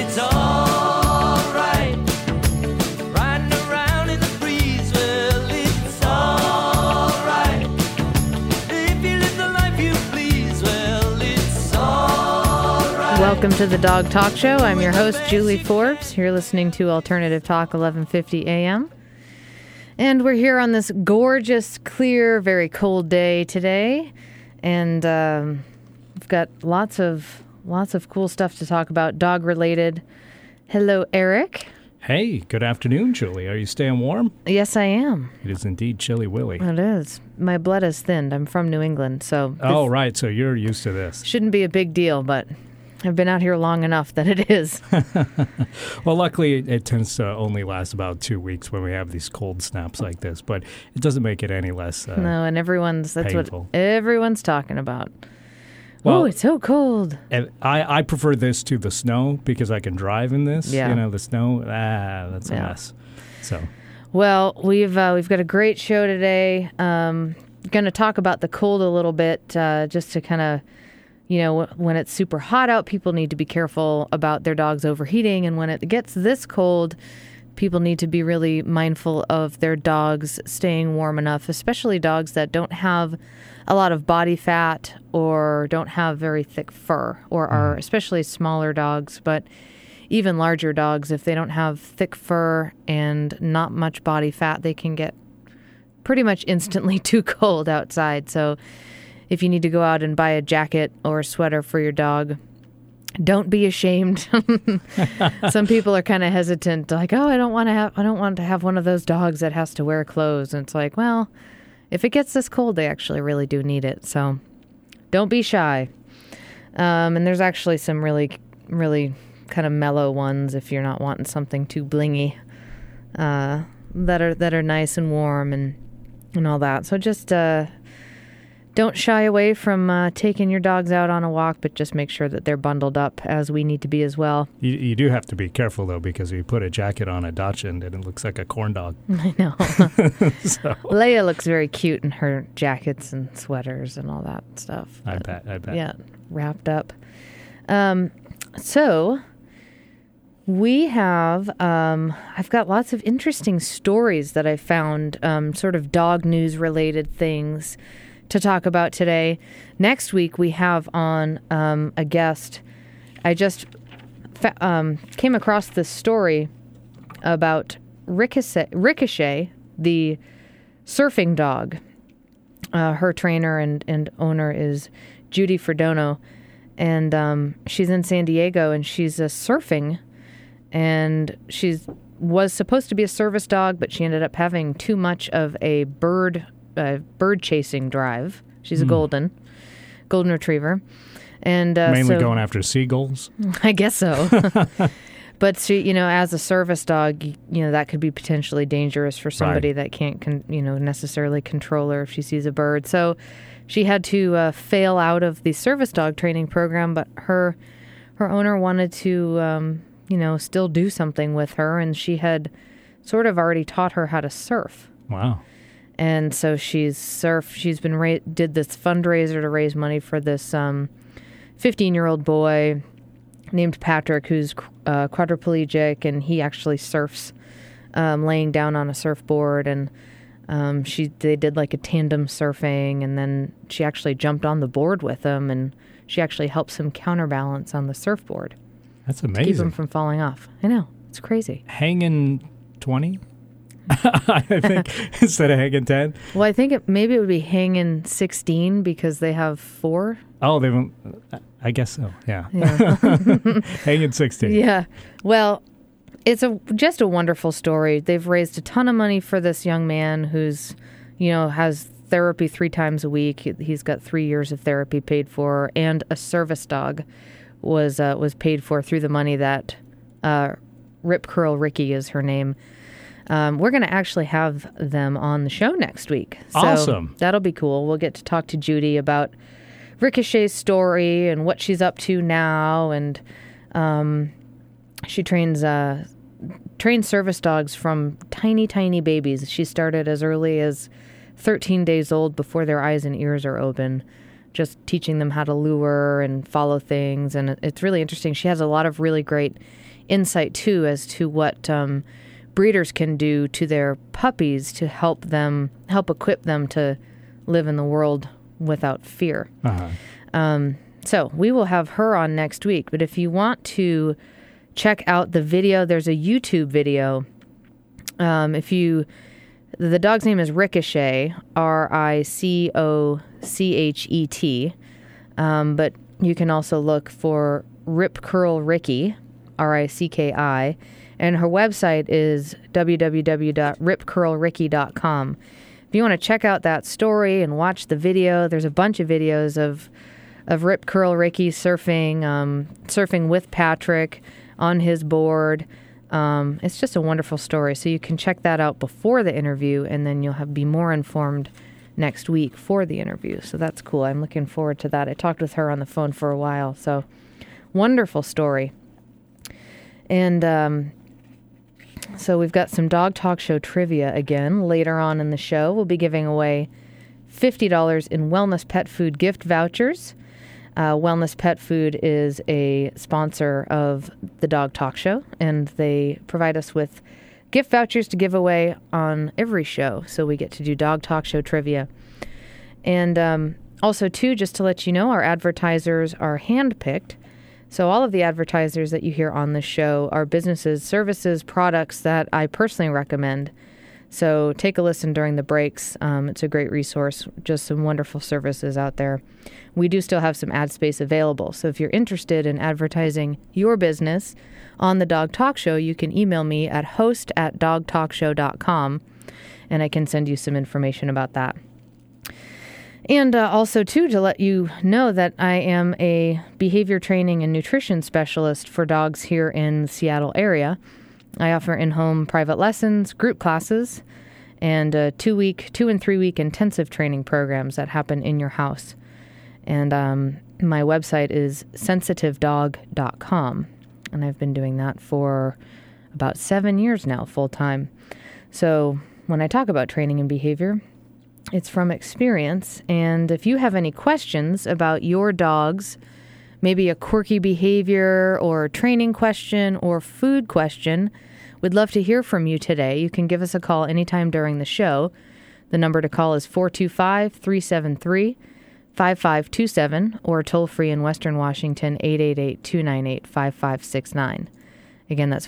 it's all right. Riding around in the breeze, well, it's all right. If you live the life you please, well, it's all right. Welcome to the Dog Talk Show. I'm your host, Julie Forbes. You're listening to Alternative Talk 1150 AM. And we're here on this gorgeous, clear, very cold day today. And we've got lots of cool stuff to talk about, dog-related. Hello, Eric. Hey, good afternoon, Julie. Are you staying warm? Yes, I am. It is indeed chilly willy. It is. My blood is thinned. I'm from New England, so... Oh, right. So you're used to this. Shouldn't be a big deal, but I've been out here long enough that it is. Well, luckily, it tends to only last about 2 weeks when we have these cold snaps like this, but it doesn't make it any less No, and that's painful. what everyone's talking about. Well, Oh, it's so cold. And I prefer this to the snow because I can drive in this. Yeah. You know, the snow, that's a Yeah. mess. So, Well, we've got a great show today. Going to talk about the cold a little bit, just to kind of, when it's super hot out, people need to be careful about their dogs overheating. And when it gets this cold, people need to be really mindful of their dogs staying warm enough, especially dogs that don't have a lot of body fat or don't have very thick fur, or are especially smaller dogs, but even larger dogs, if they don't have thick fur and not much body fat, they can get pretty much instantly too cold outside. So if you need to go out and buy a jacket or a sweater for your dog, don't be ashamed. Some people are kind of hesitant, like, oh, I don't want to have one of those dogs that has to wear clothes. And it's like, well, if it gets this cold, they actually really do need it. So don't be shy. And there's actually some really, really kind of mellow ones if you're not wanting something too blingy, that are nice and warm and all that. So just don't shy away from taking your dogs out on a walk, but just make sure that they're bundled up as we need to be as well. you do have to be careful, though, because you put a jacket on a Dachshund and it looks like a corn dog. I know. So, Leia looks very cute in her jackets and sweaters and all that stuff. I bet. Yeah, wrapped up. So we have, I've got lots of interesting stories that I found, sort of dog news related things to talk about today. Next week we have on a guest. I just came across this story about Ricochet, the surfing dog. Her trainer and owner is Judy Fredono, and she's in San Diego, and she's surfing, and was supposed to be a service dog, but she ended up having too much of a bird chasing drive. She's a golden retriever, and mainly going after seagulls. I guess so. But she, as a service dog, that could be potentially dangerous for somebody that can't, necessarily control her if she sees a bird. So she had to fail out of the service dog training program, but her owner wanted to, still do something with her, and she had sort of already taught her how to surf. Wow. And so she's surfed. She's been did this fundraiser to raise money for this 15-year-old boy named Patrick, who's quadriplegic, and he actually surfs laying down on a surfboard. And they did like a tandem surfing, and then she actually jumped on the board with him, and she actually helps him counterbalance on the surfboard. That's to amazing. keep him from falling off. I know. It's crazy. Hanging 20? I think instead of hanging 10. Well, I think maybe it would be hanging 16 because they have 4. Oh, they won't. I guess so. Yeah. Hanging 16. Yeah. Well, it's just a wonderful story. They've raised a ton of money for this young man who's, has therapy 3 times a week. He's got 3 years of therapy paid for, and a service dog was paid for through the money that Rip Curl Ricky is her name. We're going to actually have them on the show next week. So awesome. That'll be cool. We'll get to talk to Judy about Ricochet's story and what she's up to now. And she trains service dogs from tiny, tiny babies. She started as early as 13 days old, before their eyes and ears are open, just teaching them how to lure and follow things. And it's really interesting. She has a lot of really great insight too as to what breeders can do to their puppies to help equip them to live in the world without fear. So we will have her on next week. But if you want to check out the video, there's a YouTube video. The dog's name is Ricochet, Ricochet. But you can also look for Rip Curl Ricky, Ricki, and her website is www.ripcurlricky.com. If you want to check out that story and watch the video, there's a bunch of videos of Rip Curl Ricky surfing with Patrick on his board. It's just a wonderful story. So you can check that out before the interview, and then you'll be more informed next week for the interview. So that's cool. I'm looking forward to that. I talked with her on the phone for a while. So wonderful story. And so we've got some Dog Talk Show trivia again. Later on in the show, we'll be giving away $50 in Wellness Pet Food gift vouchers. Wellness Pet Food is a sponsor of the Dog Talk Show, and they provide us with gift vouchers to give away on every show. So we get to do Dog Talk Show trivia. And also, too, just to let you know, our advertisers are handpicked. So all of the advertisers that you hear on this show are businesses, services, products that I personally recommend. So take a listen during the breaks. It's a great resource, just some wonderful services out there. We do still have some ad space available. So if you're interested in advertising your business on the Dog Talk Show, you can email me at host@dogtalkshow.com, and I can send you some information about that. And also, too, to let you know that I am a behavior training and nutrition specialist for dogs here in the Seattle area. I offer in-home private lessons, group classes, and 2 and 3 week intensive training programs that happen in your house. And my website is sensitivedog.com, and I've been doing that for about 7 years now, full time. So when I talk about training and behavior, it's from experience. And if you have any questions about your dogs, maybe a quirky behavior or training question or food question, we'd love to hear from you today. You can give us a call anytime during the show. The number to call is 425-373-5527 or toll free in Western Washington, 888-298-5569. Again, that's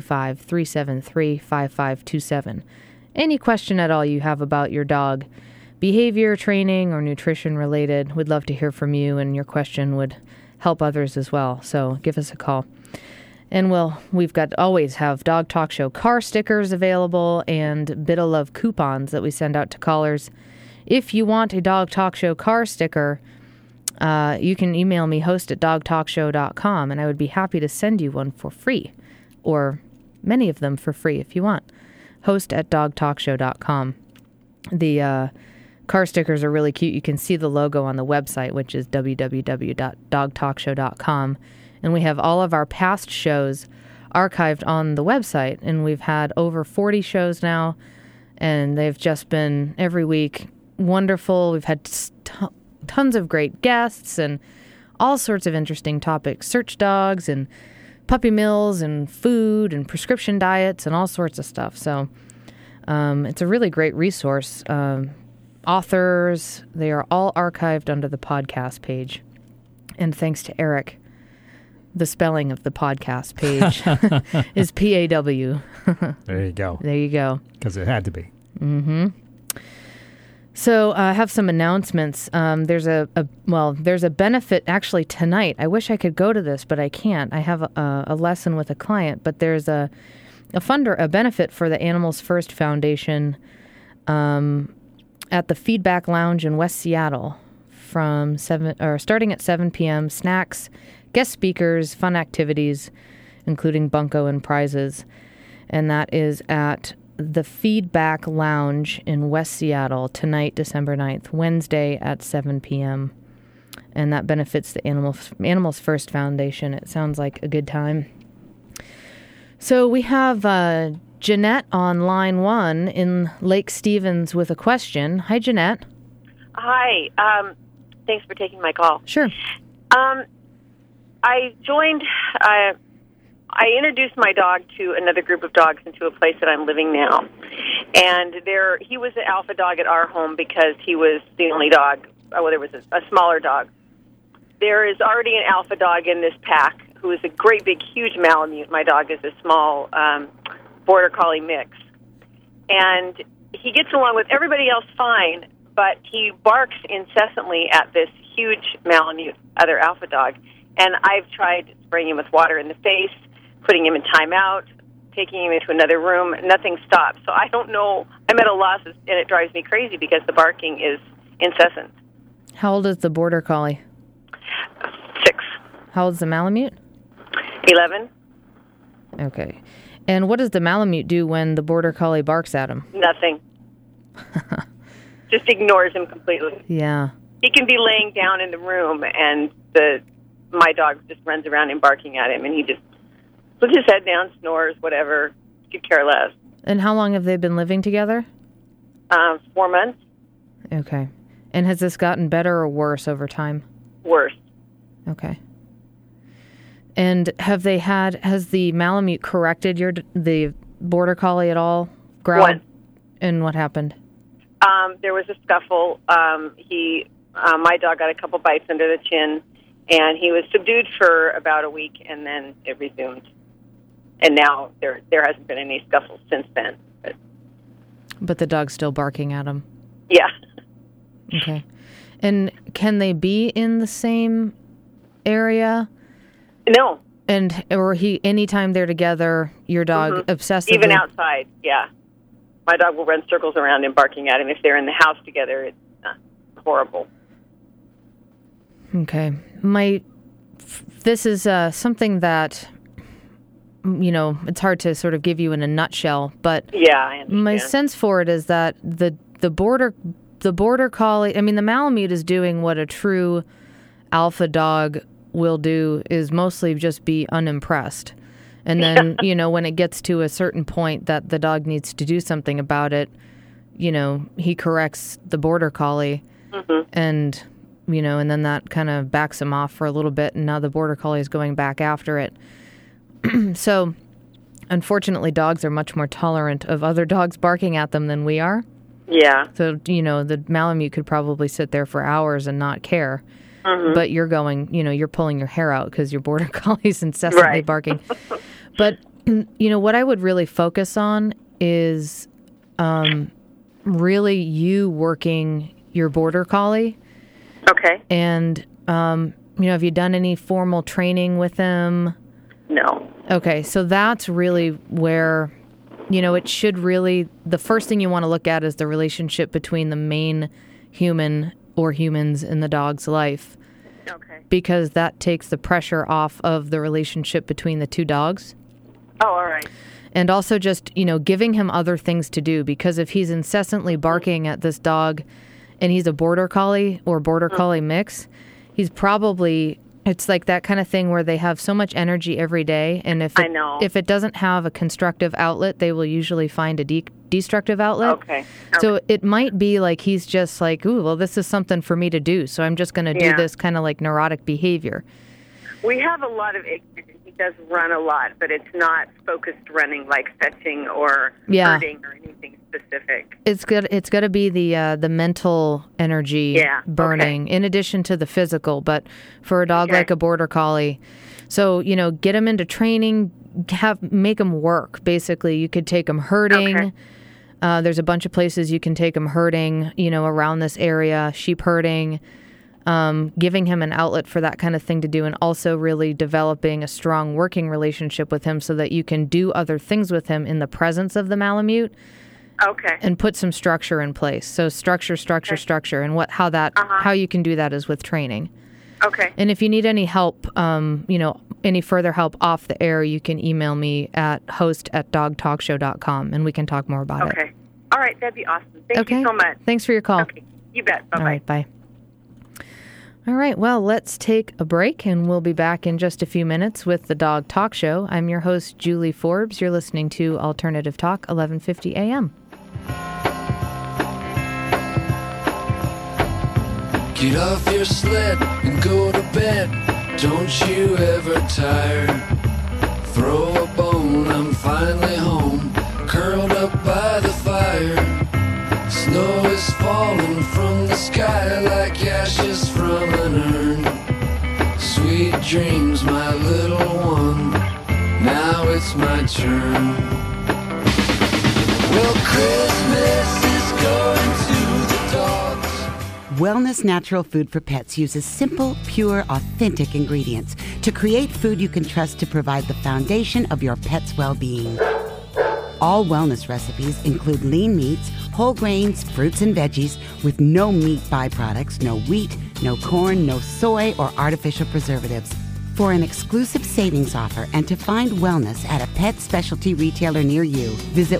425-373-5527. Any question at all you have about your dog, behavior, training, or nutrition related, we'd love to hear from you, and your question would help others as well. So give us a call. And we've always have Dog Talk Show car stickers available and Bit of Love coupons that we send out to callers. If you want a Dog Talk Show car sticker, you can email me, host@dogtalkshow.com, and I would be happy to send you one for free, or many of them for free if you want. Host@dogtalkshow.com. The car stickers are really cute. You can see the logo on the website, which is www.dogtalkshow.com. And we have all of our past shows archived on the website. And we've had over 40 shows now, and they've just been every week wonderful. We've had tons of great guests and all sorts of interesting topics. Search dogs and puppy mills and food and prescription diets and all sorts of stuff. So it's a really great resource. Authors, they are all archived under the podcast page. And thanks to Eric, the spelling of the podcast page is PAW. There you go. There you go. Because it had to be. Mm-hmm. So I have some announcements. There's a benefit actually tonight. I wish I could go to this, but I can't. I have a lesson with a client, but there's a benefit for the Animals First Foundation at the Feedback Lounge in West Seattle starting at 7 p.m. Snacks, guest speakers, fun activities, including bunco and prizes, and that is at the Feedback Lounge in West Seattle tonight, December 9th, Wednesday at 7 p.m. And that benefits the Animals First Foundation. It sounds like a good time. So we have Jeanette on line 1 in Lake Stevens with a question. Hi, Jeanette. Hi. Thanks for taking my call. Sure. I joined I introduced my dog to another group of dogs into a place that I'm living now. And he was an alpha dog at our home because he was the only dog. Well, there was a smaller dog. There is already an alpha dog in this pack who is a great, big, huge Malamute. My dog is a small Border Collie mix. And he gets along with everybody else fine, but he barks incessantly at this huge Malamute, other alpha dog. And I've tried spraying him with water in the face, putting him in timeout, taking him into another room. Nothing stops. So I don't know. I'm at a loss, and it drives me crazy because the barking is incessant. How old is the Border Collie? 6. How old is the Malamute? 11. Okay. And what does the Malamute do when the Border Collie barks at him? Nothing. Just ignores him completely. Yeah. He can be laying down in the room, and my dog just runs around and barking at him, and he just puts his head down, snores, whatever. Could care less. And how long have they been living together? 4 months. Okay. And has this gotten better or worse over time? Worse. Okay. And has the Malamute corrected the Border Collie at all? Growled? Once. And what happened? There was a scuffle. My dog got a couple bites under the chin, and he was subdued for about a week, and then it resumed. And now there hasn't been any scuffles since then. But the dog's still barking at him. Yeah. Okay. And can they be in the same area? No. Anytime they're together, your dog obsessively... Even outside, yeah. My dog will run circles around him, barking at him. If they're in the house together, it's horrible. Okay. This is something that, it's hard to sort of give you in a nutshell, but yeah, I understand. My sense for it is that the Border Collie, the Malamute is doing what a true alpha dog will do, is mostly just be unimpressed. And then, when it gets to a certain point that the dog needs to do something about it, he corrects the Border Collie. And, and then that kind of backs him off for a little bit, and now the Border Collie is going back after it. So, unfortunately, dogs are much more tolerant of other dogs barking at them than we are. Yeah. So, the Malamute could probably sit there for hours and not care. But you're going, you're pulling your hair out because your Border Collie's incessantly barking. But, what I would really focus on is really you working your Border Collie. Okay. And, have you done any formal training with him? No. Okay, so that's really where, it should really, the first thing you want to look at is the relationship between the main human or humans in the dog's life. Okay. Because that takes the pressure off of the relationship between the two dogs. Oh, all right. And also just, giving him other things to do, because if he's incessantly barking at this dog and he's a Border Collie or Border Collie mix, he's probably, it's like that kind of thing where they have so much energy every day, and if it doesn't have a constructive outlet, they will usually find a destructive outlet. Okay. So it might be like he's just like, ooh, well, this is something for me to do, so I'm just going to do this kind of like neurotic behavior. We have a lot of ignorance. He does run a lot, but it's not focused running like fetching or herding or anything specific. It's got to be the mental energy burning in addition to the physical. But for a dog like a Border Collie, so get him into training, make him work. Basically, you could take him herding. Okay. There's a bunch of places you can take him herding. Around this area, sheep herding. Giving him an outlet for that kind of thing to do, and also really developing a strong working relationship with him so that you can do other things with him in the presence of the Malamute. Okay. And put some structure in place. So structure, and how you can do that is with training. Okay. And if you need any help, any further help off the air, you can email me at host@dogtalkshow.com, and we can talk more about it. Okay. All right, that'd be awesome. Thank you so much. Thanks for your call. Okay. You bet. Bye-bye. All right, bye. All right, well, let's take a break, and we'll be back in just a few minutes with the Dog Talk Show. I'm your host, Julie Forbes. You're listening to Alternative Talk, 1150 AM. Get off your sled and go to bed. Don't you ever tire. throw a bone, I'm finally home, curled up by the fire. Snow is falling from the sky like ashes from an urn. Sweet dreams, my little one, now it's my turn. Well, Christmas is going to the dogs. Wellness Natural Food for Pets uses simple, pure, authentic ingredients to create food you can trust to provide the foundation of your pet's well-being. All wellness recipes include lean meats, whole grains, fruits, and veggies with no meat byproducts, no wheat, no corn, no soy, or artificial preservatives. For an exclusive savings offer and to find wellness at a pet specialty retailer near you, visit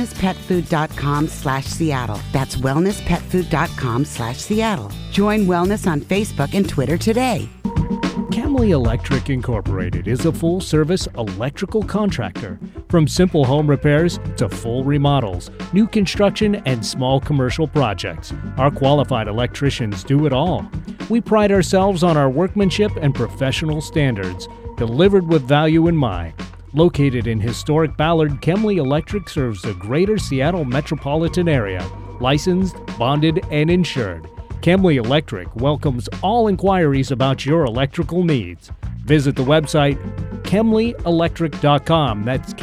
wellnesspetfood.com/Seattle. That's wellnesspetfood.com/Seattle. Join Wellness on Facebook and Twitter today. Camley Electric Incorporated is a full-service electrical contractor. From simple home repairs to full remodels, new construction, and small commercial projects, our qualified electricians do it all. We pride ourselves on our workmanship and professional standards, delivered with value in mind. Located in historic Ballard, Camley Electric serves the greater Seattle metropolitan area, licensed, bonded, and insured. Camley Electric welcomes all inquiries about your electrical needs. Visit the website KemleyElectric.com. That's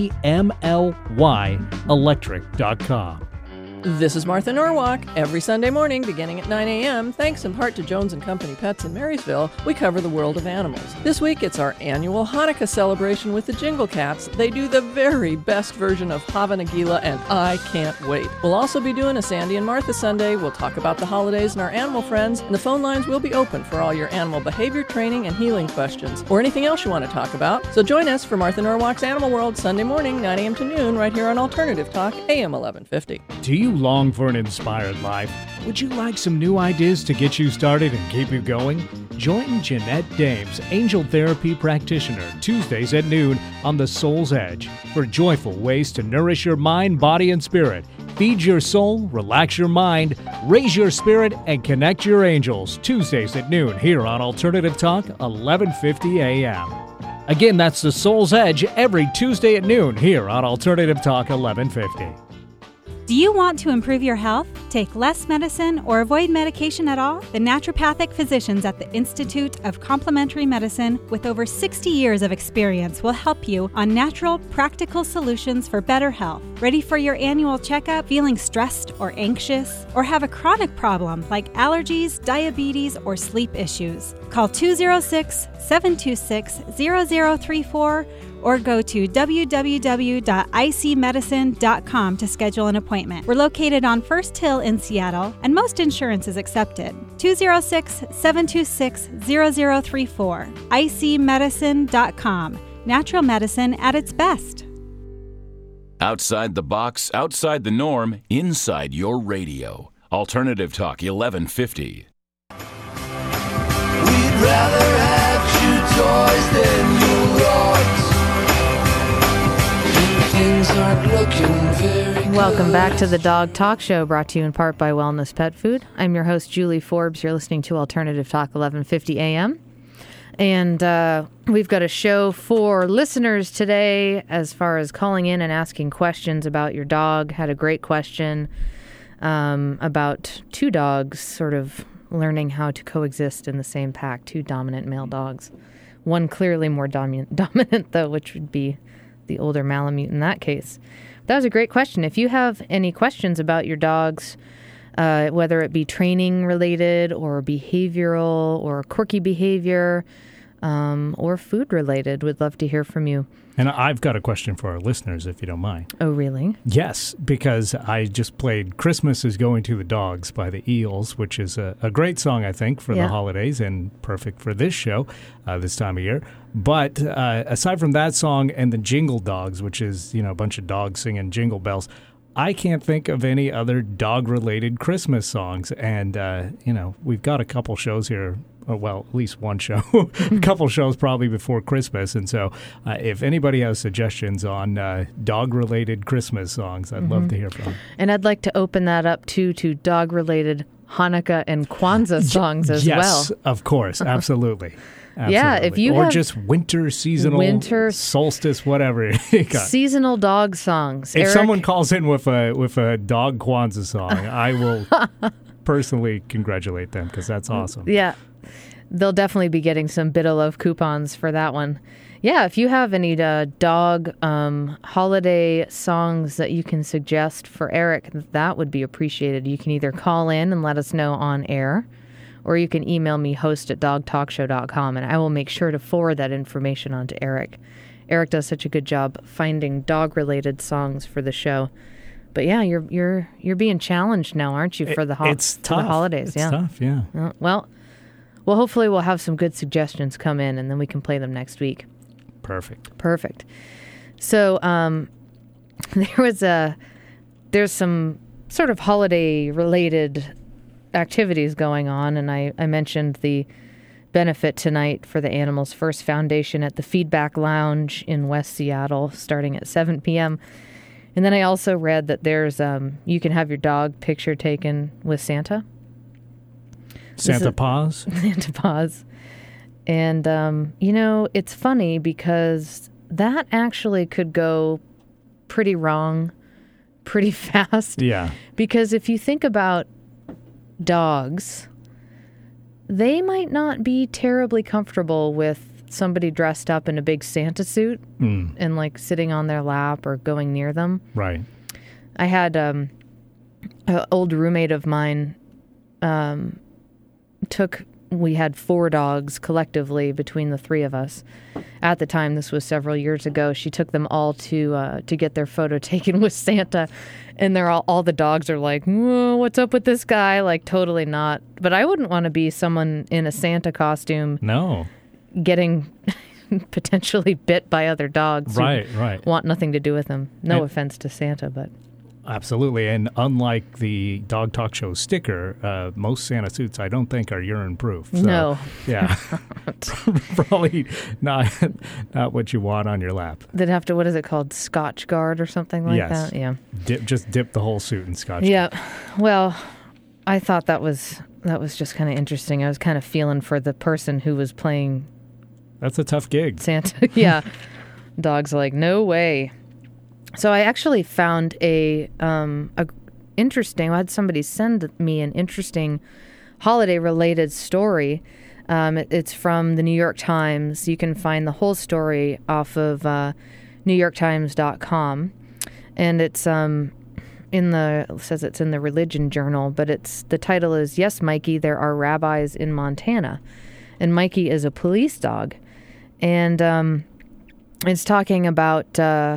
KEMLY electric.com. This is Martha Norwalk. Every Sunday morning, beginning at 9 a.m., thanks in part to Jones & Company Pets in Marysville, we cover the world of animals. This week, it's our annual Hanukkah celebration with the Jingle Cats. They do the very best version of Hava Nagila, and I can't wait. We'll also be doing a Sandy and Martha Sunday. We'll talk about the holidays and our animal friends, and the phone lines will be open for all your animal behavior training and healing questions, or anything else you want to talk about. So join us for Martha Norwalk's Animal World Sunday morning, 9 a.m. to noon, right here on Alternative Talk, AM 1150. Do you long for an inspired life? Would you like some new ideas to get you started and keep you going? Join Jeanette Dames, angel therapy practitioner, Tuesdays at noon on The Soul's Edge for joyful ways to nourish your mind, body, and spirit. Feed your soul, relax your mind, raise your spirit, and connect your angels. Tuesdays at noon here on Alternative Talk, 1150 a.m. Again, that's The Soul's Edge every Tuesday at noon here on Alternative Talk, 1150. Do you want to improve your health, take less medicine, or avoid medication at all? The naturopathic physicians at the Institute of Complementary Medicine, with over 60 years of experience, will help you on natural, practical solutions for better health. Ready for your annual checkup? Feeling stressed or anxious? Or have a chronic problem like allergies, diabetes, or sleep issues? Call 206-726-0034 or go to www.icmedicine.com to schedule an appointment. We're located on First Hill in Seattle, and most insurance is accepted. 206-726-0034. icmedicine.com. Natural medicine at its best. Outside the box, outside the norm, inside your radio. Alternative Talk 1150. We'd rather have chew toys than your rods. Things aren't looking very good. Welcome back to the Dog Talk Show, brought to you in part by Wellness Pet Food. I'm your host, Julie Forbes. You're listening to Alternative Talk 1150 AM. And we've got a show for listeners today as far as calling in and asking questions about your dog. Had a great question about two dogs sort of learning how to coexist in the same pack, two dominant male dogs. One clearly more dominant, though, which would be the older Malamute in that case. That was a great question. If you have any questions about your dogs, whether it be training related or behavioral or quirky behavior or food related, we'd love to hear from you. And I've got a question for our listeners, if you don't mind. Oh, really? Yes, because I just played Christmas is Going to the Dogs by the Eels, which is a great song, I think, for the holidays and perfect for this show this time of year. But aside from that song and the Jingle Dogs, which is, a bunch of dogs singing jingle bells, I can't think of any other dog-related Christmas songs. And, we've got a couple shows here. Well, at least one show, a couple shows probably before Christmas. And so if anybody has suggestions on dog-related Christmas songs, I'd love to hear from them. And I'd like to open that up, to dog-related Hanukkah and Kwanzaa songs as well. Yes, of course. Absolutely. Yeah, if you or have just winter seasonal solstice, whatever. Seasonal dog songs. If Eric, someone calls in with a dog Kwanzaa song, I will personally congratulate them because that's awesome. Yeah, they'll definitely be getting some Bit of Love coupons for that one. Yeah, if you have any dog holiday songs that you can suggest for Eric, that would be appreciated. You can either call in and let us know on air, or you can email me, host@dogtalkshow.com, and I will make sure to forward that information on to Eric. Eric does such a good job finding dog-related songs for the show. But yeah, you're being challenged now, aren't you, for the holidays? It's tough, yeah. Well, hopefully we'll have some good suggestions come in, and then we can play them next week. Perfect. So there's some sort of holiday-related activities going on, and I mentioned the benefit tonight for the Animals First Foundation at the Feedback Lounge in West Seattle starting at 7 p.m. And then I also read that there's you can have your dog picture taken with Santa. Santa Paws? Santa Paws. And, it's funny because that actually could go pretty wrong pretty fast. Yeah. Because if you think about dogs, they might not be terribly comfortable with somebody dressed up in a big Santa suit and like sitting on their lap or going near them. Right. I had an old roommate of mine we had 4 dogs collectively between the 3 of us. At the time, this was several years ago, she took them all to get their photo taken with Santa. And they're all the dogs are like, whoa, what's up with this guy? Like, totally not. But I wouldn't want to be someone in a Santa costume. No. Getting potentially bit by other dogs. Right. Want nothing to do with them. No offense to Santa, but... Absolutely. And unlike the Dog Talk Show sticker, most Santa suits I don't think are urine proof. So, no. Yeah. Probably not what you want on your lap. They'd have to, what is it called? Scotch Guard or something like that? Yeah. Just dip the whole suit in Scotch Guard. Yeah. Well, I thought that was just kind of interesting. I was kind of feeling for the person who was playing. That's a tough gig. Santa. Yeah. Dog's like, no way. So I actually found I had somebody send me an interesting holiday-related story. It's from the New York Times. You can find the whole story off of NewYorkTimes.com, and it's it says it's in the Religion Journal, but the title is "Yes, Mikey, there are rabbis in Montana," and Mikey is a police dog, and it's talking about.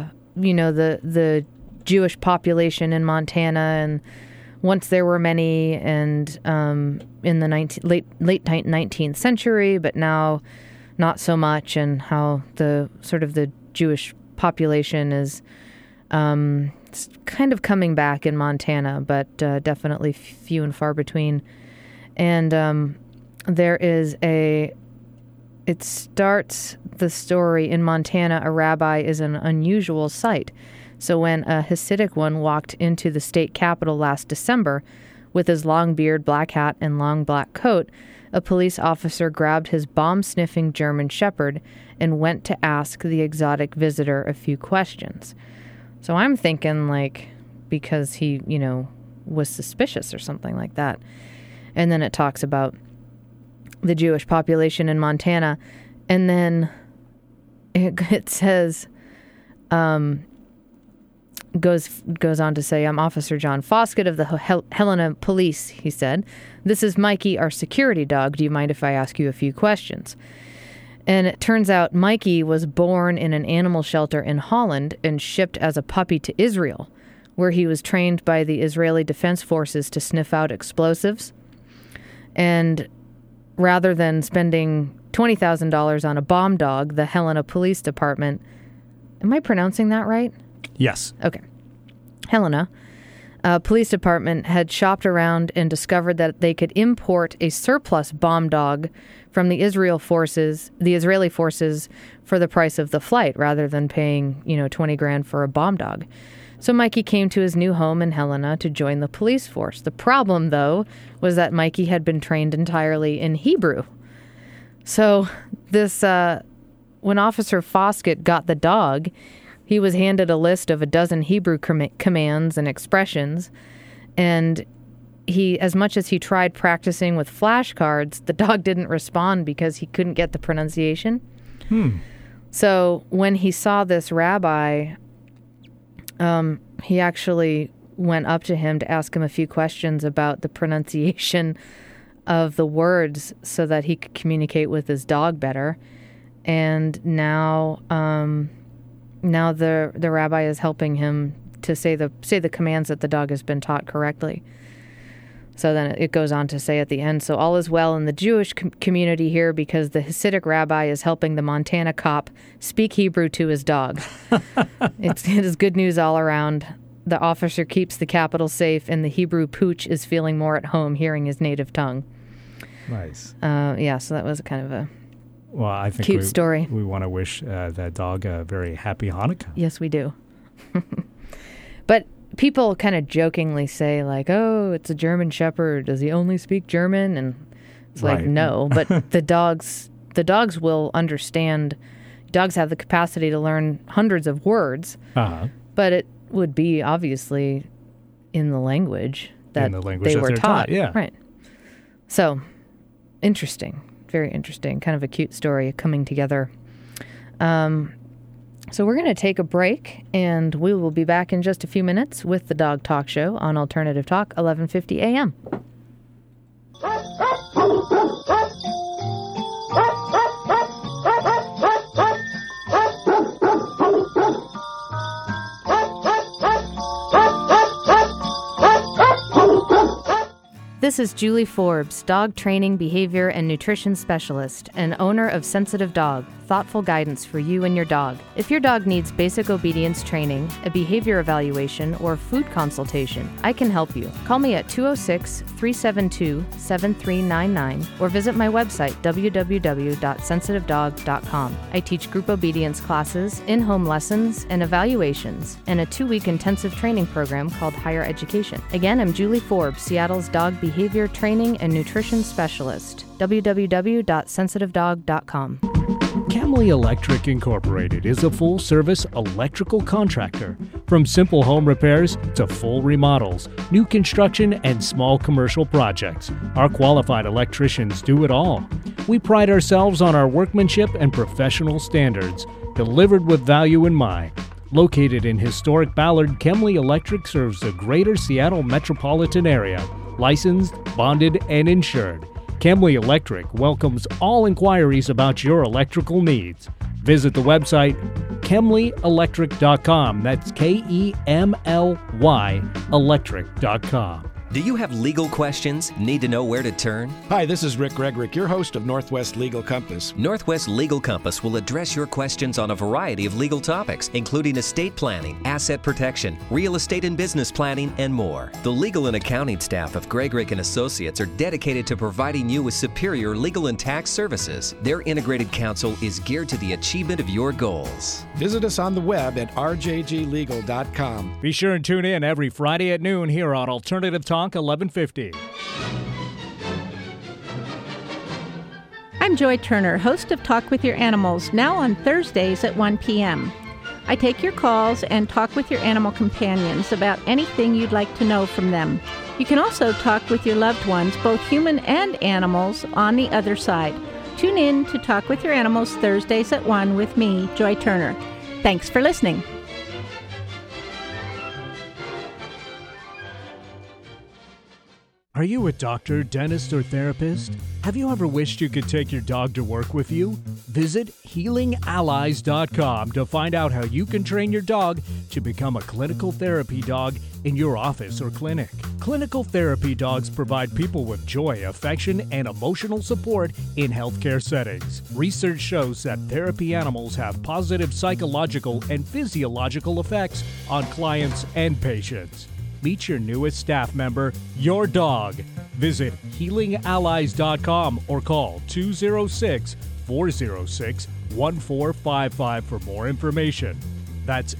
The Jewish population in Montana, and once there were many, and in the late 19th century, but now not so much, and how the Jewish population is kind of coming back in Montana, but definitely few and far between. And there is It starts the story in Montana. A rabbi is an unusual sight. So when a Hasidic one walked into the state capitol last December with his long beard, black hat, and long black coat, a police officer grabbed his bomb-sniffing German Shepherd and went to ask the exotic visitor a few questions. So I'm thinking, like, because he, was suspicious or something like that. And then it talks about the Jewish population in Montana, and then it says, goes on to say, "I'm Officer John Foskett of the Helena Police," he said. "This is Mikey, our security dog. Do you mind if I ask you a few questions?" And it turns out Mikey was born in an animal shelter in Holland and shipped as a puppy to Israel, where he was trained by the Israeli Defense Forces to sniff out explosives. And rather than spending $20,000 on a bomb dog, the Helena Police Department, am I pronouncing that right? Yes. Okay. Helena Police Department had shopped around and discovered that they could import a surplus bomb dog from the Israeli forces for the price of the flight, rather than paying, $20,000 for a bomb dog. So Mikey came to his new home in Helena to join the police force. The problem, though, was that Mikey had been trained entirely in Hebrew. So this, when Officer Foskett got the dog, he was handed a list of a dozen Hebrew commands and expressions, and as much as he tried practicing with flashcards, the dog didn't respond because he couldn't get the pronunciation. So when he saw this rabbi, he actually went up to him to ask him a few questions about the pronunciation of the words so that he could communicate with his dog better. And now the rabbi is helping him to say the commands that the dog has been taught correctly. So then it goes on to say at the end, so all is well in the Jewish community here because the Hasidic rabbi is helping the Montana cop speak Hebrew to his dog. It is good news all around. The officer keeps the capital safe, and the Hebrew pooch is feeling more at home hearing his native tongue. Nice. So that was kind of a I think cute story. We want to wish that dog a very happy Hanukkah. Yes, we do. But people kind of jokingly say, like, oh, it's a German Shepherd. Does he only speak German? And it's like, no. But the dogs will understand. Dogs have the capacity to learn hundreds of words. But it would be obviously in the language that they were taught. Yeah. Right. So, interesting. Very interesting. Kind of a cute story coming together. So we're going to take a break, and we will be back in just a few minutes with the Dog Talk Show on Alternative Talk, 1150 a.m. This is Julie Forbes, dog training, behavior, and nutrition specialist, and owner of Sensitive Dog, thoughtful guidance for you and your dog. If your dog needs basic obedience training, a behavior evaluation, or food consultation, I can help you. Call me at 206-372-7399 or visit my website, www.sensitivedog.com. I teach group obedience classes, in-home lessons, and evaluations, and a 2-week intensive training program called Higher Education. Again, I'm Julie Forbes, Seattle's dog behavior training and nutrition specialist. www.sensitivedog.com. Camley Electric Incorporated is a full-service electrical contractor. From simple home repairs to full remodels, new construction, and small commercial projects, our qualified electricians do it all. We pride ourselves on our workmanship and professional standards, delivered with value in mind. Located in historic Ballard, Camley Electric serves the greater Seattle metropolitan area. Licensed, bonded, and insured. Camley Electric welcomes all inquiries about your electrical needs. Visit the website KemleyElectric.com. That's KEMLY electric.com. Do you have legal questions? Need to know where to turn? Hi, this is Rick Gregrick, your host of Northwest Legal Compass. Northwest Legal Compass will address your questions on a variety of legal topics, including estate planning, asset protection, real estate and business planning, and more. The legal and accounting staff of Gregrick & Associates are dedicated to providing you with superior legal and tax services. Their integrated counsel is geared to the achievement of your goals. Visit us on the web at rjglegal.com. Be sure and tune in every Friday at noon here on Alternative Talk 1150. I'm Joy Turner, host of Talk with Your Animals, now on Thursdays at 1 p.m. I take your calls and talk with your animal companions about anything you'd like to know from them. You can also talk with your loved ones, both human and animals, on the other side. Tune in to Talk with Your Animals Thursdays at 1 with me, Joy Turner. Thanks for listening. Are you a doctor, dentist, or therapist? Have you ever wished you could take your dog to work with you? Visit HealingAllies.com to find out how you can train your dog to become a clinical therapy dog in your office or clinic. Clinical therapy dogs provide people with joy, affection, and emotional support in healthcare settings. Research shows that therapy animals have positive psychological and physiological effects on clients and patients. Meet your newest staff member, your dog. Visit HealingAllies.com or call 206-406-1455 for more information. That's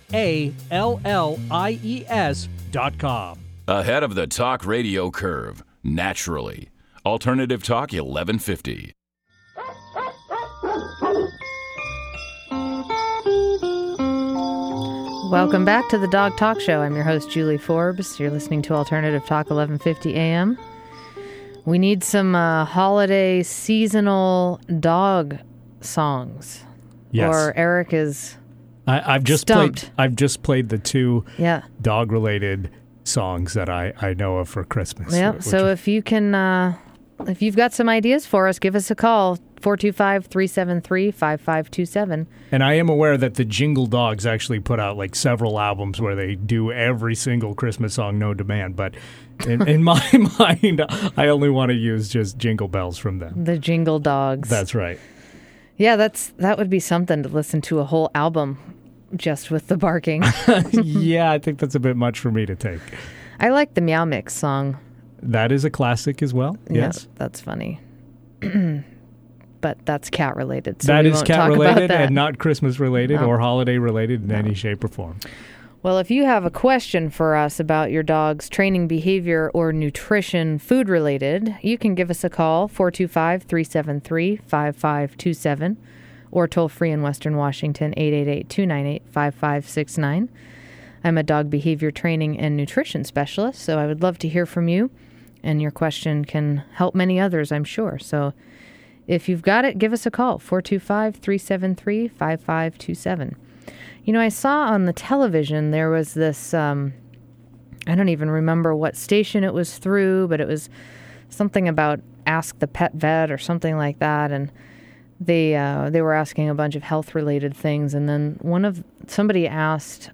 HeelingAllies.com. Ahead of the talk radio curve. naturally. Alternative Talk 1150. Welcome back to the Dog Talk Show. I'm your host, Julie Forbes. You're listening to Alternative Talk 1150 AM. We need some holiday seasonal dog songs. Yes. Or Eric is I've just stumped. played the two Yeah. dog-related songs that I know of for Christmas. Yep. So if you can, if you've got some ideas for us, give us a call, 425-373-5527. And I am aware that the Jingle Dogs actually put out like several albums where they do every single Christmas song, no demand. But in my mind, I only want to use just Jingle Bells from them. The Jingle Dogs. That's right. Yeah, that would be something to listen to a whole album just with the barking. Yeah, I think that's a bit much for me to take. I like the Meow Mix song. That is a classic as well. Yes. Yeah, that's funny. But that's cat related. So that we is won't cat talk related about that. and not Christmas related No. or holiday related in any shape or form. Well, if you have a question for us about your dog's training behavior or nutrition food related, you can give us a call, 425-373-5527, or toll free in Western Washington, 888-298-5569. I'm a dog behavior training and nutrition specialist, so I would love to hear from you, and your question can help many others, I'm sure. So if you've got it, give us a call, 425-373-5527. You know, I saw on the television there was this, I don't even remember what station it was through, but it was something about Ask the Pet Vet or something like that, and they were asking a bunch of health-related things, and then somebody asked,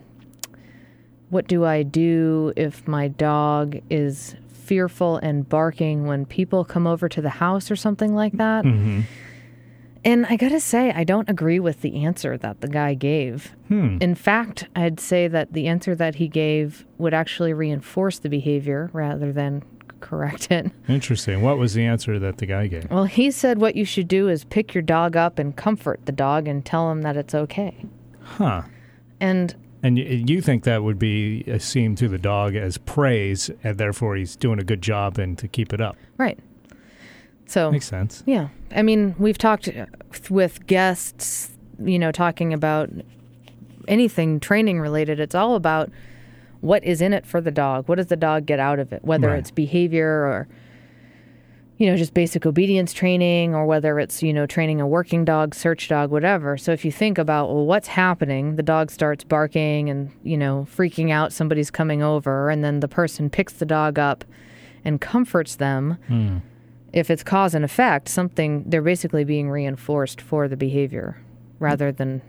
what do I do if my dog is fearful and barking when people come over to the house or something like that? Mm-hmm. And I gotta say, I don't agree with the answer that the guy gave. In fact, I'd say that the answer that he gave would actually reinforce the behavior rather than correct it. Interesting. What was the answer that the guy gave? Well, he said what you should do is pick your dog up and comfort the dog and tell him that it's okay. Huh. And you think that would be seen to the dog as praise, and therefore he's doing a good job and to keep it up. Right. So makes sense. Yeah. I mean, we've talked with guests, talking about anything training related. It's all about what is in it for the dog. What does the dog get out of it? Whether it's behavior or, just basic obedience training, or whether it's, training a working dog, search dog, whatever. So if you think about, well, what's happening, the dog starts barking and, freaking out, somebody's coming over, and then the person picks the dog up and comforts them. If it's cause and effect, they're basically being reinforced for the behavior rather than,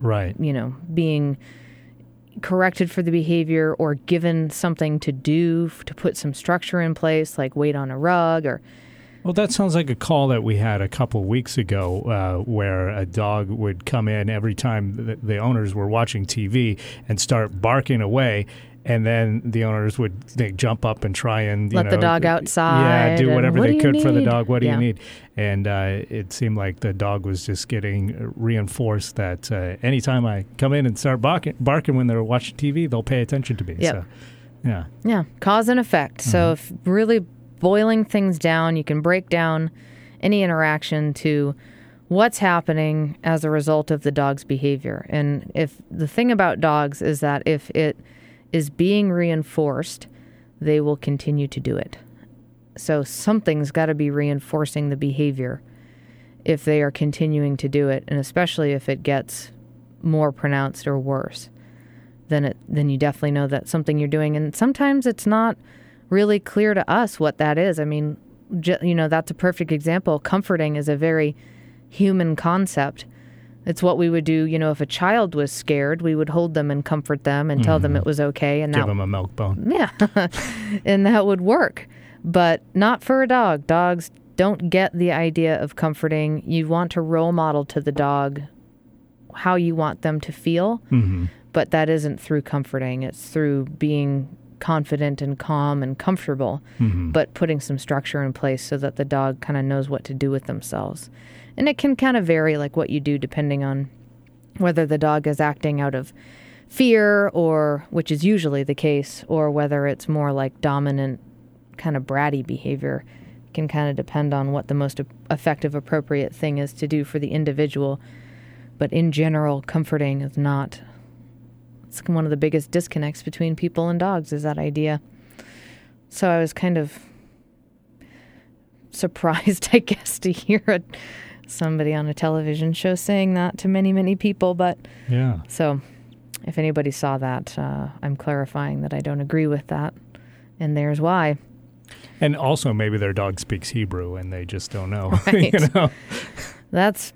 being corrected for the behavior or given something to do to put some structure in place, like wait on a rug or... Well, that sounds like a call that we had a couple weeks ago where a dog would come in every time the owners were watching TV and start barking away. And then the owners would jump up and try and let the dog outside. Yeah, do whatever they could for the dog. What do you Yeah. need? And it seemed like the dog was just getting reinforced that anytime I come in and start barking when they're watching TV, they'll pay attention to me. Yep. So, yeah. Yeah, cause and effect. So if really boiling things down, you can break down any interaction to what's happening as a result of the dog's behavior. And if the thing about dogs is that if it is being reinforced, they will continue to do it. So something's got to be reinforcing the behavior if they are continuing to do it, and especially if it gets more pronounced or worse, then you definitely know that's something you're doing. And sometimes it's not really clear to us what that is. I mean, that's a perfect example. Comforting is a very human concept. It's what we would do, if a child was scared, we would hold them and comfort them and tell them it was okay. And Give them a milk bone. Yeah, and that would work. But not for a dog. Dogs don't get the idea of comforting. You want to role model to the dog how you want them to feel, but that isn't through comforting. It's through being confident and calm and comfortable, but putting some structure in place so that the dog kind of knows what to do with themselves. And it can kind of vary, like what you do, depending on whether the dog is acting out of fear, or which is usually the case, or whether it's more like dominant kind of bratty behavior. It can kind of depend on what the most effective, appropriate thing is to do for the individual. But in general, comforting is not. It's one of the biggest disconnects between people and dogs is that idea. So I was kind of surprised, I guess, to hear somebody on a television show saying that to many, many people. But yeah. So if anybody saw that, I'm clarifying that I don't agree with that. And there's why. And also maybe their dog speaks Hebrew and they just don't know. Right. You know? That's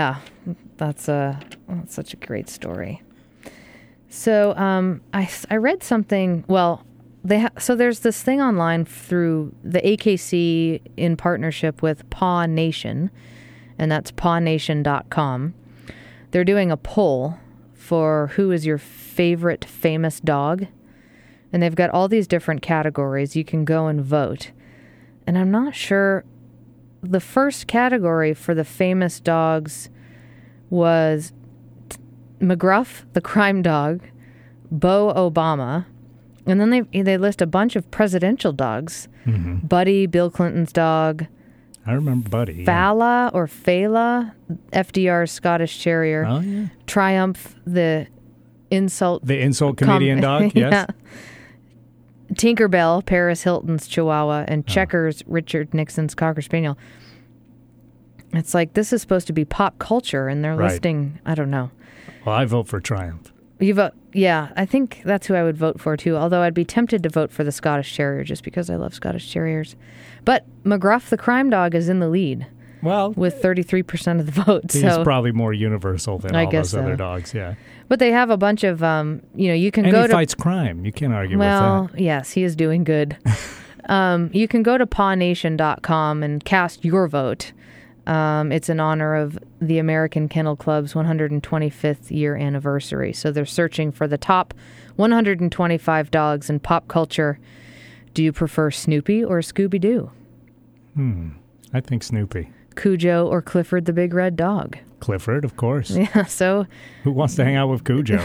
such a great story. So I read something, well, so there's this thing online through the AKC in partnership with Paw Nation, and that's pawnation.com. They're doing a poll for who is your favorite famous dog, and they've got all these different categories. You can go and vote. And I'm not sure, the first category for the famous dogs was McGruff, the crime dog, Bo Obama, and then they list a bunch of presidential dogs. Mm-hmm. Buddy, Bill Clinton's dog. I remember Buddy. Fala or Fela, FDR's Scottish Terrier. Oh, yeah. Triumph, the insult comedian dog, yes. Yeah. Tinkerbell, Paris Hilton's Chihuahua, and Checkers, Richard Nixon's Cocker Spaniel. It's like, this is supposed to be pop culture, and they're listing, I don't know. Well, I vote for Triumph. You vote, yeah, I think that's who I would vote for, too, although I'd be tempted to vote for the Scottish Terrier just because I love Scottish Terriers. But McGruff, the crime dog, is in the lead. Well, with 33% of the vote. He's probably more universal than all those other so. dogs, yeah. But they have a bunch of, you can go to... And he fights crime. You can't argue with that. Well, yes, he is doing good. You can go to pawnation.com and cast your vote. It's in honor of the American Kennel Club's 125th year anniversary. So they're searching for the top 125 dogs in pop culture. Do you prefer Snoopy or Scooby-Doo? I think Snoopy. Cujo or Clifford the Big Red Dog? Clifford, of course. Yeah, so... Who wants to hang out with Cujo?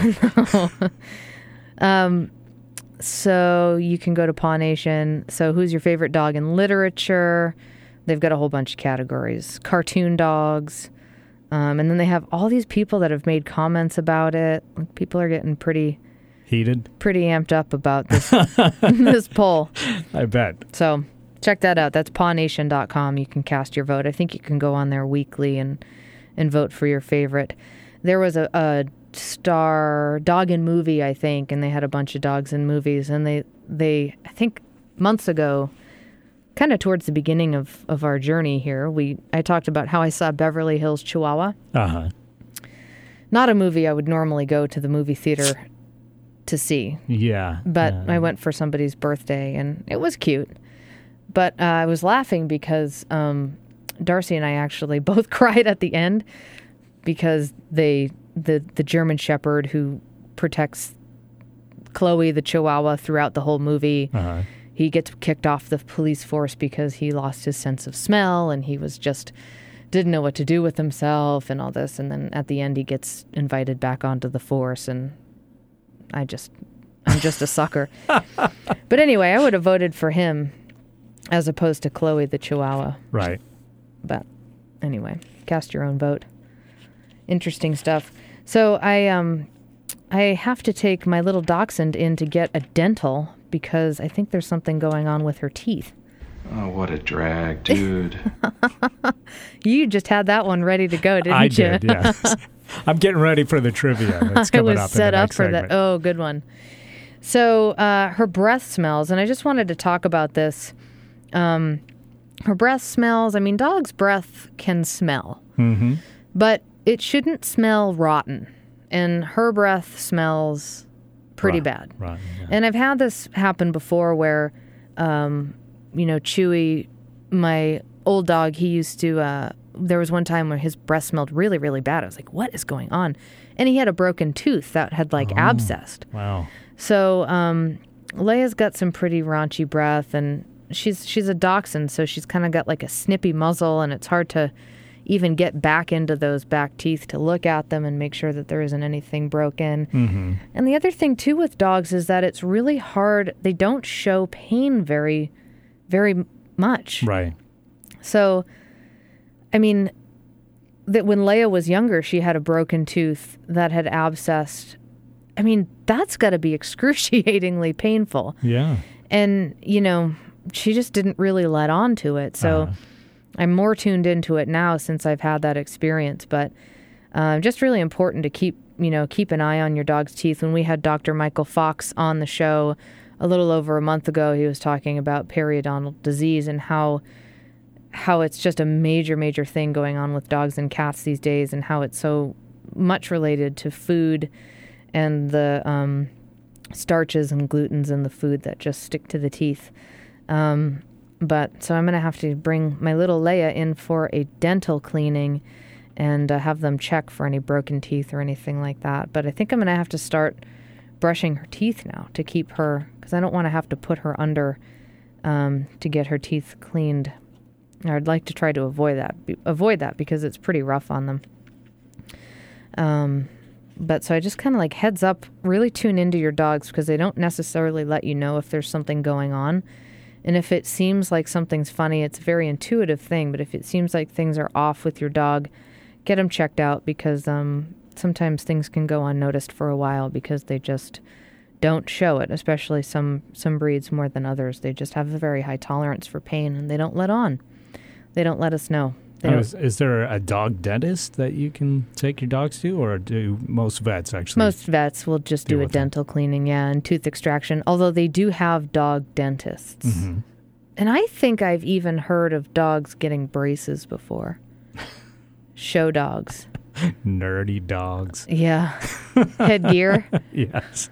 So you can go to Paw Nation. So who's your favorite dog in literature? They've got a whole bunch of categories. Cartoon dogs. And then they have all these people that have made comments about it. People are getting pretty... Heated? Pretty amped up about this this poll. I bet. So check that out. That's pawnation.com. You can cast your vote. I think you can go on there weekly and vote for your favorite. There was a star dog in movie, I think, and they had a bunch of dogs in movies. And they I think months ago, kind of towards the beginning of our journey here, I talked about how I saw Beverly Hills Chihuahua. Uh-huh. Not a movie I would normally go to the movie theater to see. Yeah. But I went for somebody's birthday, and it was cute. But I was laughing because Darcy and I actually both cried at the end because the German Shepherd who protects Chloe, the Chihuahua, throughout the whole movie, he gets kicked off the police force because he lost his sense of smell, and he was just didn't know what to do with himself and all this. And then at the end, he gets invited back onto the force, and I'm just a sucker. But anyway, I would have voted for him as opposed to Chloe the Chihuahua. Right. But anyway, cast your own vote. Interesting stuff. So I have to take my little dachshund in to get a dental because I think there's something going on with her teeth. Oh, what a drag, dude. You just had that one ready to go, didn't you? I did, yes. I'm getting ready for the trivia that's coming up in the next segment. That. Oh, good one. So her breath smells, and I just wanted to talk about this. Her breath smells. I mean, dog's breath can smell, but it shouldn't smell rotten. And her breath smells pretty bad. Rotten, yeah. And I've had this happen before where, Chewy, my old dog, he used to... there was one time where his breath smelled really, really bad. I was like, what is going on? And he had a broken tooth that had abscessed. Wow. So Leia's got some pretty raunchy breath, and she's a dachshund, so she's kind of got like a snippy muzzle, and it's hard to even get back into those back teeth to look at them and make sure that there isn't anything broken. And the other thing, too, with dogs is that it's really hard. They don't show pain very very much. Right. So, I mean, that when Leia was younger, she had a broken tooth that had abscessed. I mean, that's got to be excruciatingly painful. Yeah. And, you know, she just didn't really let on to it. So I'm more tuned into it now since I've had that experience. But just really important to keep an eye on your dog's teeth. When we had Dr. Michael Fox on the show a little over a month ago, he was talking about periodontal disease and how it's just a major, major thing going on with dogs and cats these days, and how it's so much related to food and the starches and glutens in the food that just stick to the teeth. But so I'm going to have to bring my little Leia in for a dental cleaning and have them check for any broken teeth or anything like that. But I think I'm going to have to start brushing her teeth now to keep her, because I don't want to have to put her under to get her teeth cleaned. I'd like to try to avoid that because it's pretty rough on them. But so I just kind of like heads up, really tune into your dogs because they don't necessarily let you know if there's something going on. And if it seems like something's funny, it's a very intuitive thing. But if it seems like things are off with your dog, get them checked out because sometimes things can go unnoticed for a while because they just don't show it, especially some breeds more than others. They just have a very high tolerance for pain and they don't let on. They don't let us know. Is there a dog dentist that you can take your dogs to, or do most vets actually? Most vets will just do a dental cleaning, and tooth extraction, although they do have dog dentists. Mm-hmm. And I think I've even heard of dogs getting braces before. Show dogs. Nerdy dogs. Yeah. Headgear. Yes.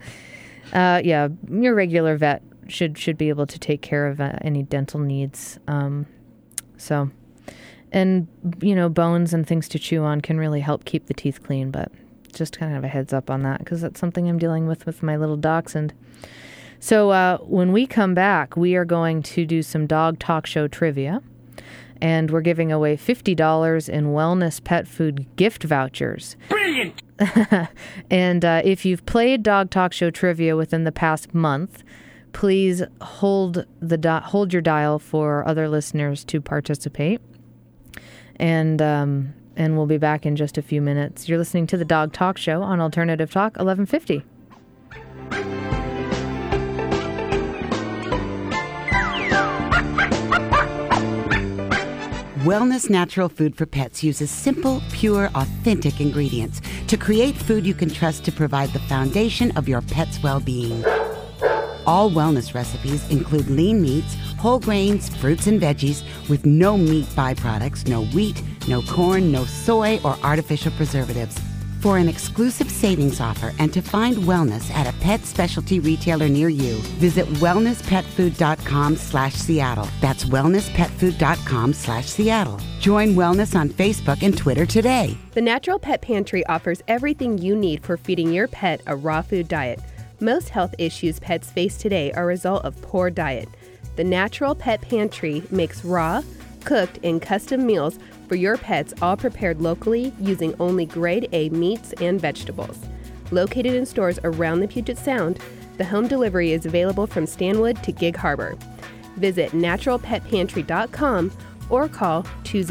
Yeah, your regular vet should be able to take care of any dental needs. And, you know, bones and things to chew on can really help keep the teeth clean, but just kind of a heads up on that because that's something I'm dealing with my little dachshund. So when we come back, we are going to do some dog talk show trivia, and we're giving away $50 in wellness pet food gift vouchers. Brilliant! And if you've played dog talk show trivia within the past month, please hold your dial for other listeners to participate. And we'll be back in just a few minutes. You're listening to the Dog Talk Show on Alternative Talk 1150. Wellness Natural Food for Pets uses simple, pure, authentic ingredients to create food you can trust to provide the foundation of your pet's well-being. All wellness recipes include lean meats, whole grains, fruits, and veggies with no meat byproducts, no wheat, no corn, no soy, or artificial preservatives. For an exclusive savings offer and to find wellness at a pet specialty retailer near you, visit wellnesspetfood.com/Seattle. That's wellnesspetfood.com/Seattle. Join Wellness on Facebook and Twitter today. The Natural Pet Pantry offers everything you need for feeding your pet a raw food diet. Most health issues pets face today are a result of poor diet. The Natural Pet Pantry makes raw, cooked, and custom meals for your pets, all prepared locally using only grade A meats and vegetables. Located in stores around the Puget Sound, the home delivery is available from Stanwood to Gig Harbor. Visit naturalpetpantry.com or call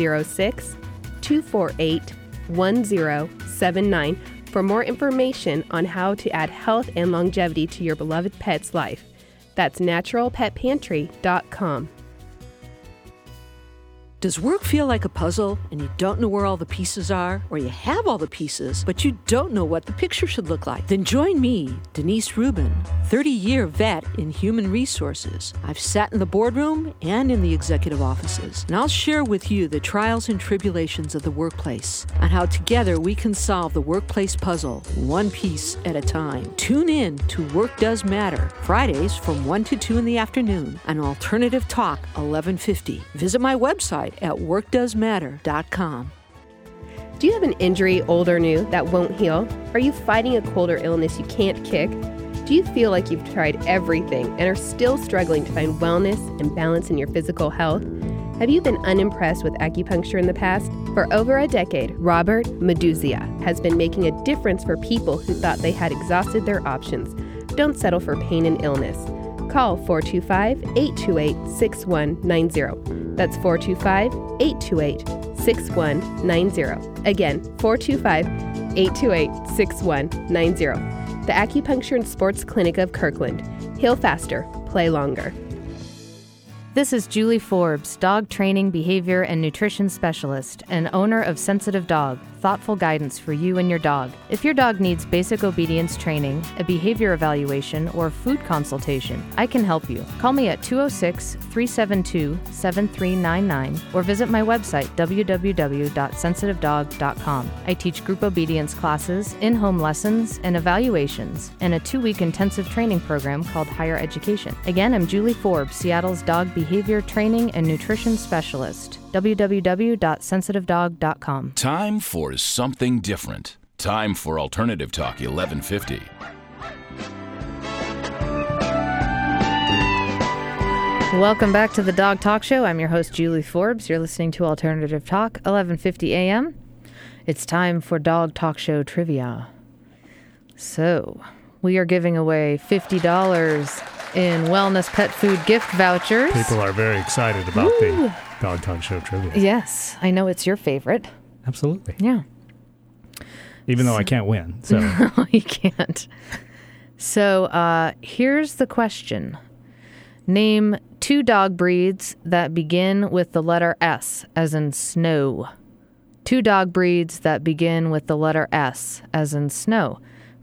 206-248-1079 for more information on how to add health and longevity to your beloved pet's life. That's naturalpetpantry.com. Does work feel like a puzzle and you don't know where all the pieces are? Or you have all the pieces, but you don't know what the picture should look like? Then join me, Denise Rubin, 30-year vet in human resources. I've sat in the boardroom and in the executive offices, and I'll share with you the trials and tribulations of the workplace and how together we can solve the workplace puzzle one piece at a time. Tune in to Work Does Matter, Fridays from 1 to 2 in the afternoon on Alternative Talk 1150. Visit my website at workdoesmatter.com. Do you have an injury, old or new, that won't heal? Are you fighting a cold or illness you can't kick? Do you feel like you've tried everything and are still struggling to find wellness and balance in your physical health? Have you been unimpressed with acupuncture in the past? For over a decade, Robert Meduzia has been making a difference for people who thought they had exhausted their options. Don't settle for pain and illness. Call 425-828-6190. That's 425-828-6190. Again, 425-828-6190. The Acupuncture and Sports Clinic of Kirkland. Heal faster, play longer. This is Julie Forbes, dog training, behavior, and nutrition specialist, and owner of Sensitive Dog, thoughtful guidance for you and your dog. If your dog needs basic obedience training, a behavior evaluation, or food consultation, I can help you. Call me at 206-372-7399 or visit my website, www.sensitivedog.com. I teach group obedience classes, in-home lessons, and evaluations, and a 2-week intensive training program called Higher Education. Again, I'm Julie Forbes, Seattle's dog behavior training and nutrition specialist. www.sensitivedog.com. Time for something different. Time for Alternative Talk 1150. Welcome back to the Dog Talk Show. I'm your host, Julie Forbes. You're listening to Alternative Talk 1150 AM. It's time for Dog Talk Show trivia. So, we are giving away $50 in wellness pet food gift vouchers. People are very excited about the Dog Talk Show trivia. Yes, I know it's your favorite. Absolutely. Yeah. Even though I can't win. So No, you can't. So here's the question. Name 2 dog breeds that begin with the letter S, as in snow. 2 dog breeds that begin with the letter S, as in snow.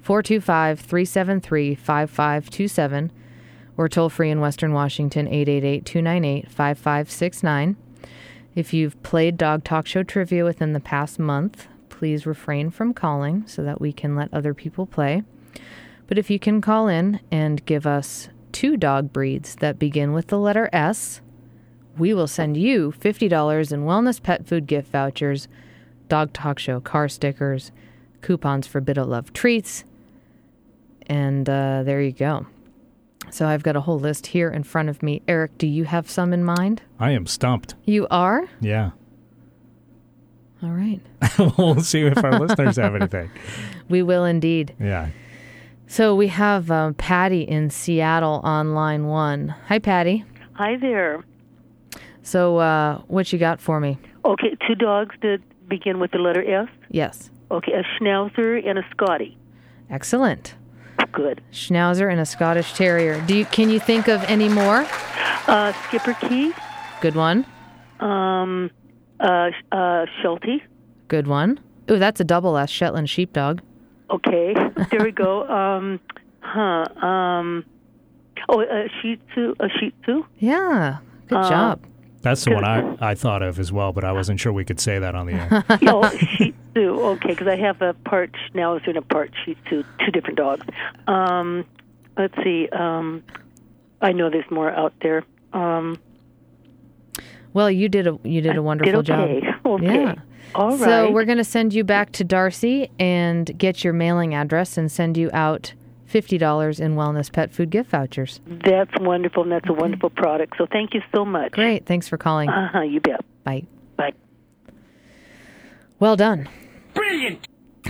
425-373-5527 or toll free in Western Washington, 888-298-5569. If you've played Dog Talk Show trivia within the past month, please refrain from calling so that we can let other people play. But if you can call in and give us 2 dog breeds that begin with the letter S, we will send you $50 in wellness pet food gift vouchers, Dog Talk Show car stickers, coupons for Bit of Love treats, and there you go. So I've got a whole list here in front of me. Eric, do you have some in mind? I am stumped. You are? Yeah. All right. We'll see if our listeners have anything. We will indeed. Yeah. So we have Patty in Seattle on line 1. Hi, Patty. Hi there. So what you got for me? Okay, 2 dogs that begin with the letter S? Yes. Okay, a Schnauzer and a Scottie. Excellent. Good. Schnauzer and a Scottish Terrier. Can you think of any more? Schipperke. Good one. Sheltie. Good one. Ooh, that's a double S, Shetland Sheepdog. Okay, there we go. A Shih Tzu. Yeah, good job. That's the one I thought of as well, but I wasn't sure we could say that on the air. Shih Tzu. Okay, because I have a part Schnauzer and a part Shih Tzu, 2 different dogs. Let's see. I know there's more out there. Well, you did a wonderful job. Okay. Yeah. All right. So we're going to send you back to Darcy and get your mailing address and send you out $50 in wellness pet food gift vouchers. That's wonderful, and that's a wonderful product. So thank you so much. Great. Thanks for calling. You bet. Bye. Bye. Well done. Brilliant.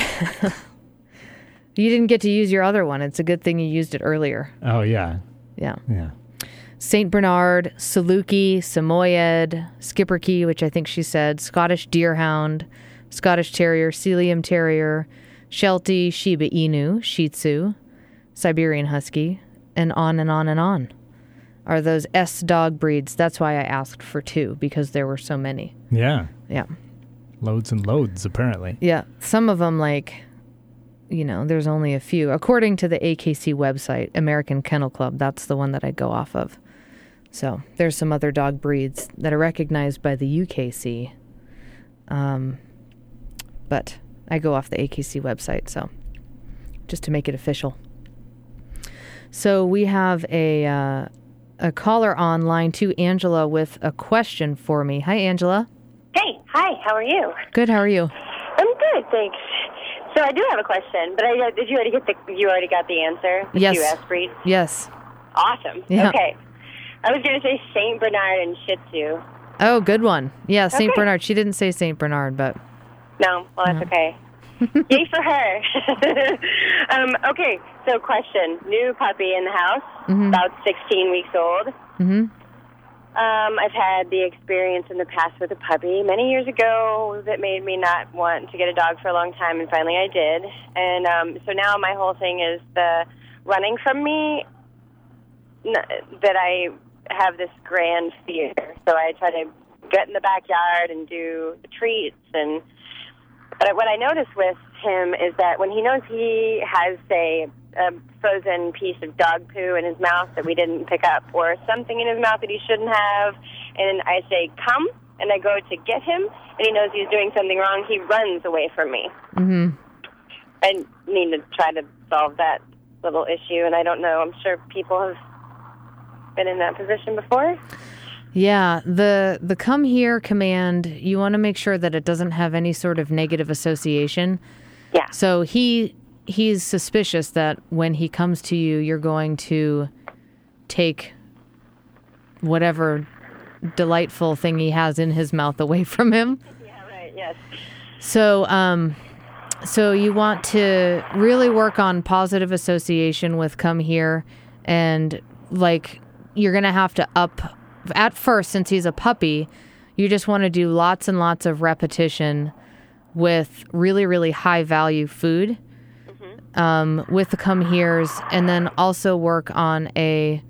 You didn't get to use your other one. It's a good thing you used it earlier. Oh, yeah. Yeah. Yeah. St. Bernard, Saluki, Samoyed, Schipperke, which I think she said, Scottish Deerhound, Scottish Terrier, Sealyham Terrier, Sheltie, Shiba Inu, Shih Tzu, Siberian Husky, and on and on and on are those S dog breeds. That's why I asked for 2, because there were so many. Yeah. Yeah. Loads and loads, apparently. Yeah. Some of them, there's only a few. According to the AKC website, American Kennel Club, that's the one that I go off of. So there's some other dog breeds that are recognized by the UKC. But I go off the AKC website, so just to make it official. So we have a caller on line 2, Angela, with a question for me. Hi, Angela. Hey, hi, how are you? Good, how are you? I'm good, thanks. So I do have a question, but did you already got the answer? The Yes. 2 S breeds? Yes. Awesome. Yeah. Okay. I was going to say St. Bernard and Shih Tzu. Oh, good one. Yeah, St. Okay. Bernard. She didn't say St. Bernard, but... No, well, that's okay. Yay for her. Okay, So question, new puppy in the house, Mhm. about 16 weeks old. Mm-hmm. I've had the experience in the past with a puppy many years ago that made me not want to get a dog for a long time, and finally I did. And so now my whole thing is the running from me, that I have this grand fear. So I try to get in the backyard and do the treats. But what I notice with him is that when he knows he has, say, a frozen piece of dog poo in his mouth that we didn't pick up, or something in his mouth that he shouldn't have, and I say, come, and I go to get him, and he knows he's doing something wrong, he runs away from me. Mm-hmm. I need to try to solve that little issue, and I don't know, I'm sure people have been in that position before. Yeah, the come here command, you want to make sure that it doesn't have any sort of negative association. Yeah. So he's suspicious that when he comes to you, you're going to take whatever delightful thing he has in his mouth away from him. Yeah, right, yes. So you want to really work on positive association with come here, and like you're going to have to up at first, since he's a puppy, you just want to do lots and lots of repetition with really, really high value food with the come heres, and then also work on a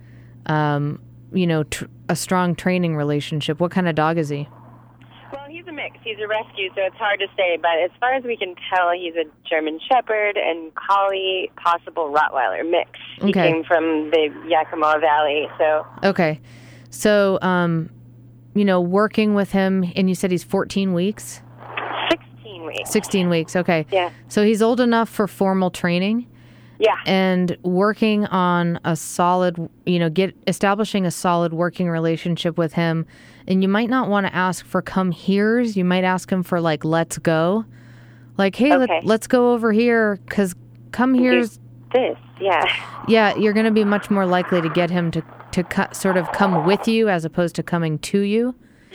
strong training relationship. What kind of dog is he? Well, he's a mix. He's a rescue, so it's hard to say. But as far as we can tell, he's a German Shepherd and Collie, possible Rottweiler mix. He Okay. came from the Yakima Valley, so... Okay. So, working with him, and you said he's 14 weeks? 16 weeks. 16 weeks, okay. Yeah. So he's old enough for formal training? Yeah. And working on a solid, establishing a solid working relationship with him. And you might not want to ask for come heres. You might ask him for like, let's go. Like, hey, Okay. let's go over here, because come here's... This, yeah. Yeah, you're going to be much more likely to get him to sort of come with you as opposed to coming to you.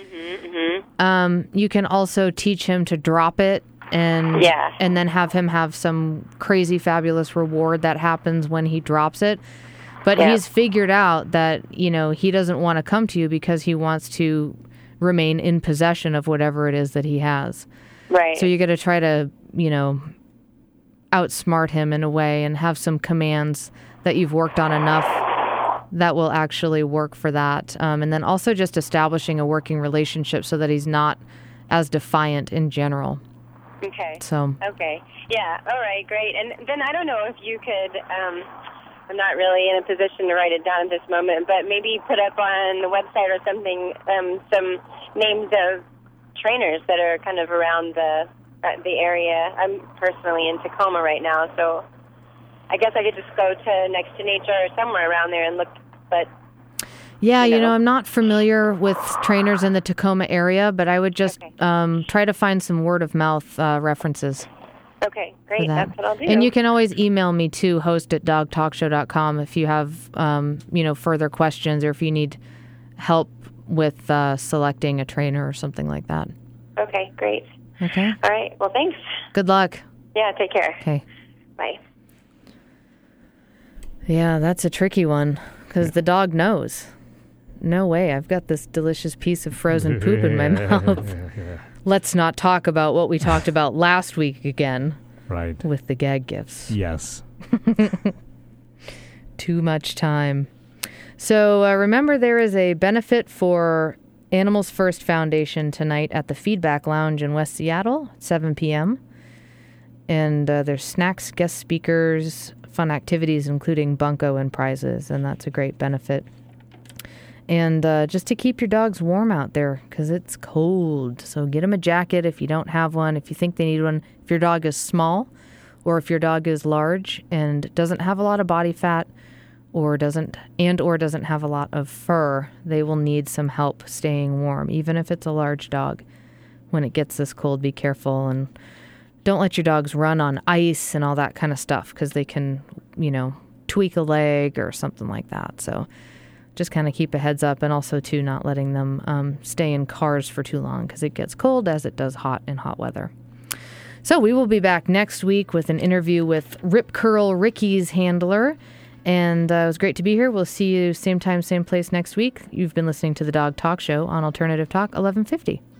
You can also teach him to drop it and then have him have some crazy fabulous reward that happens when he drops it. But he's figured out that, he doesn't want to come to you because he wants to remain in possession of whatever it is that he has. Right. So you got to try to, outsmart him in a way and have some commands that you've worked on enough that will actually work for that. And then also just establishing a working relationship so that he's not as defiant in general. Okay. So. Okay. Yeah. All right. Great. And then I don't know if you could. I'm not really in a position to write it down at this moment, but maybe put up on the website or something some names of trainers that are kind of around the area. I'm personally in Tacoma right now, so I guess I could just go to Next to Nature or somewhere around there and look. But yeah, I'm not familiar with trainers in the Tacoma area, but I would just try to find some word of mouth references. Okay, great. That's what I'll do. And you can always email me too, host@dogtalkshow.com, if you have further questions or if you need help with selecting a trainer or something like that. Okay, great. Okay. All right. Well, thanks. Good luck. Yeah, take care. Okay. Bye. Yeah, that's a tricky one because the dog knows. No way, I've got this delicious piece of frozen poop in my mouth. Let's not talk about what we talked about last week again. Right. With the gag gifts. Yes. Too much time. So remember, there is a benefit for Animals First Foundation tonight at the Feedback Lounge in West Seattle at 7 p.m. And there's snacks, guest speakers, fun activities, including bunko and prizes, and that's a great benefit. And just to keep your dogs warm out there, because it's cold. So get them a jacket if you don't have one, if you think they need one. If your dog is small, or if your dog is large and doesn't have a lot of body fat, or doesn't have a lot of fur, they will need some help staying warm, even if it's a large dog. When it gets this cold, be careful, and don't let your dogs run on ice and all that kind of stuff, because they can, tweak a leg or something like that. So just kind of keep a heads up, and also, too, not letting them stay in cars for too long, because it gets cold as it does hot in hot weather. So we will be back next week with an interview with Rip Curl Ricky's handler. And it was great to be here. We'll see you same time, same place next week. You've been listening to the Dog Talk Show on Alternative Talk 1150.